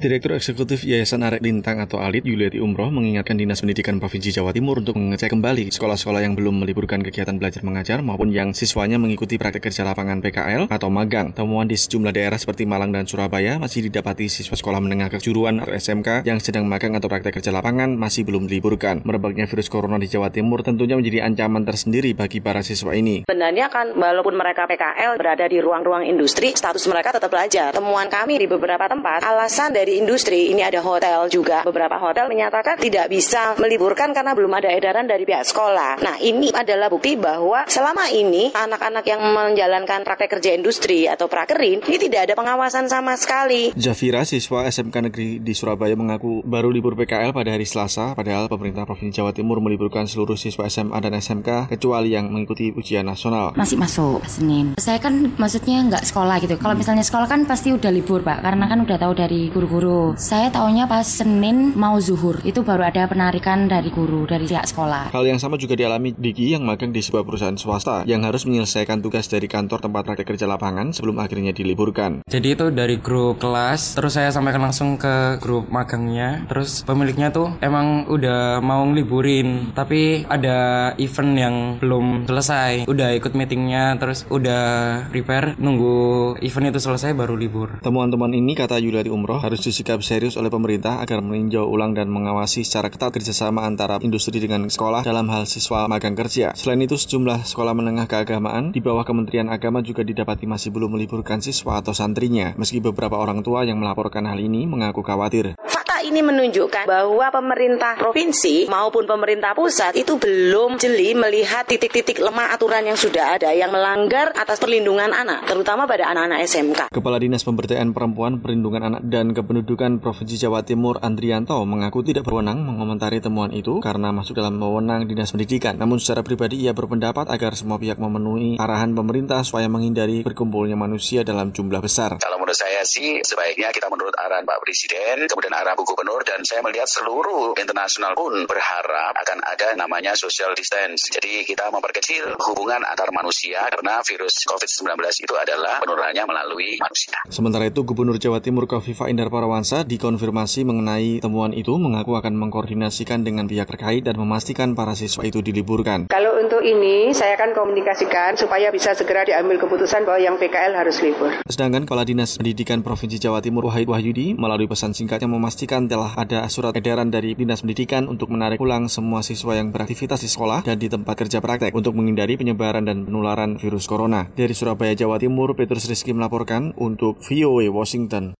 Direktur Eksekutif Yayasan Arek Lintang atau ALIT, Yuliati Umroh, mengingatkan Dinas Pendidikan Provinsi Jawa Timur untuk mengecek kembali sekolah-sekolah yang belum meliburkan kegiatan belajar mengajar maupun yang siswanya mengikuti praktek kerja lapangan PKL atau magang. Temuan di sejumlah daerah seperti Malang dan Surabaya masih didapati siswa sekolah menengah kejuruan atau SMK yang sedang magang atau praktek kerja lapangan masih belum diliburkan. Merebaknya virus corona di Jawa Timur tentunya menjadi ancaman tersendiri bagi para siswa ini. Sebenarnya kan walaupun mereka PKL berada di ruang-ruang industri, status mereka tetap belajar. Temuan kami di beberapa tempat, alasan dari industri, ini ada hotel juga, beberapa hotel menyatakan tidak bisa meliburkan karena belum ada edaran dari pihak sekolah. Nah, ini adalah bukti bahwa selama ini anak-anak yang menjalankan praktek kerja industri atau prakerin, ini tidak ada pengawasan sama sekali. Zafira, siswa SMK Negeri di Surabaya, mengaku baru libur PKL pada hari Selasa, padahal pemerintah Provinsi Jawa Timur meliburkan seluruh siswa SMA dan SMK kecuali yang mengikuti ujian nasional. Masih masuk Senin. Saya kan maksudnya nggak sekolah gitu. Kalau misalnya sekolah kan pasti udah libur, Pak, karena kan udah tahu dari guru-guru. Saya taunya pas Senin mau zuhur, itu baru ada penarikan dari guru, dari pihak sekolah. Hal yang sama juga dialami Diki yang magang di sebuah perusahaan swasta yang harus menyelesaikan tugas dari kantor tempat praktek kerja lapangan sebelum akhirnya diliburkan. Jadi itu dari grup kelas, terus saya sampaikan langsung ke grup magangnya, terus pemiliknya tuh emang udah mau ngeliburin, tapi ada event yang belum selesai, udah ikut meetingnya, terus udah prepare, nunggu event itu selesai baru libur. Temuan-temuan ini, kata Yuliati Umroh, harus disikap serius oleh pemerintah agar meninjau ulang dan mengawasi secara ketat kerjasama antara industri dengan sekolah dalam hal siswa magang kerja. Selain itu, sejumlah sekolah menengah keagamaan di bawah Kementerian Agama juga didapati masih belum meliburkan siswa atau santrinya, meski beberapa orang tua yang melaporkan hal ini mengaku khawatir. Fakta ini menunjukkan bahwa pemerintah provinsi maupun pemerintah pusat itu belum jeli melihat titik-titik lemah aturan yang sudah ada yang melanggar atas perlindungan anak, terutama pada anak-anak SMK. Kepala Dinas Pemberdayaan Perempuan, Perlindungan Anak dan Kependudukan Provinsi Jawa Timur, Andrianto, mengaku tidak berwenang mengomentari temuan itu karena masuk dalam wewenang Dinas Pendidikan. Namun secara pribadi ia berpendapat agar semua pihak memenuhi arahan pemerintah supaya menghindari berkumpulnya manusia dalam jumlah besar. Kalau menurut saya sih sebaiknya kita menurut arahan Pak Presiden, kemudian arahan Bu Gubernur, dan saya melihat seluruh internasional pun berharap akan ada namanya social distance. Jadi kita memperkecil hubungan antar manusia karena virus COVID-19 itu adalah penularannya melalui manusia. Sementara itu, Gubernur Jawa Timur Kofifa Indar Parawansa dikonfirmasi mengenai temuan itu, mengaku akan mengkoordinasikan dengan pihak terkait dan memastikan para siswa itu diliburkan. Kalau untuk ini saya akan komunikasikan supaya bisa segera diambil keputusan bahwa yang PKL harus libur. Sedangkan Kepala Dinas Pendidikan Provinsi Jawa Timur Wahid Wahyudi melalui pesan singkatnya memastikan telah ada surat edaran dari Dinas Pendidikan untuk menarik ulang semua siswa yang beraktivitas di sekolah dan di tempat kerja praktek untuk menghindari penyebaran dan penularan virus corona. Dari Surabaya, Jawa Timur, Petrus Rizky melaporkan untuk VOA Washington.